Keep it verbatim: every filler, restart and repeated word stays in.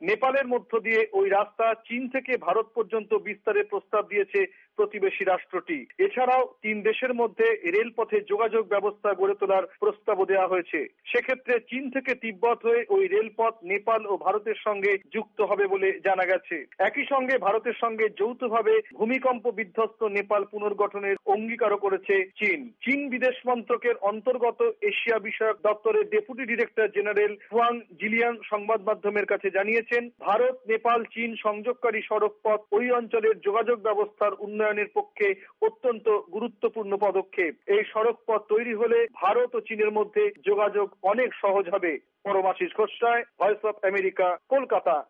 নেপালের মধ্য দিয়ে ওই রাস্তা চীন থেকে ভারত পর্যন্ত বিস্তারের প্রস্তাব দিয়েছে প্রতিবেশী রাষ্ট্রটি। এছাড়াও তিন দেশের মধ্যে রেলপথে যোগাযোগ ব্যবস্থা গড়ে তোলার প্রস্তাবও দেওয়া হয়েছে। সেক্ষেত্রে চীন থেকে তিব্বত হয়ে ওই রেলপথ নেপাল ও ভারতের সঙ্গে যুক্ত হবে বলে জানা গেছে। একই সঙ্গে ভারতের সঙ্গে যৌথভাবে ভূমিকম্প বিধ্বস্ত নেপাল পুনর্গঠনের অঙ্গীকারও করেছে চীন। চীন বিদেশ মন্ত্রকের অন্তর্গত এশিয়া বিষয়ক দপ্তরের deputy director general Huang Jilian সংবাদ মাধ্যমের কাছে জানিয়েছেন, ভারত নেপাল চীন সংযোগকারী সড়ক পথ ওই অঞ্চলের যোগাযোগ ব্যবস্থার উন্নয়নের পক্ষে অত্যন্ত গুরুত্বপূর্ণ পদক্ষেপ। এই সড়ক পথ তৈরি হলে ভারত ও চীনের মধ্যে যোগাযোগ অনেক সহজ হবে। Paramashis Ghosh, voice of America, Kolkata.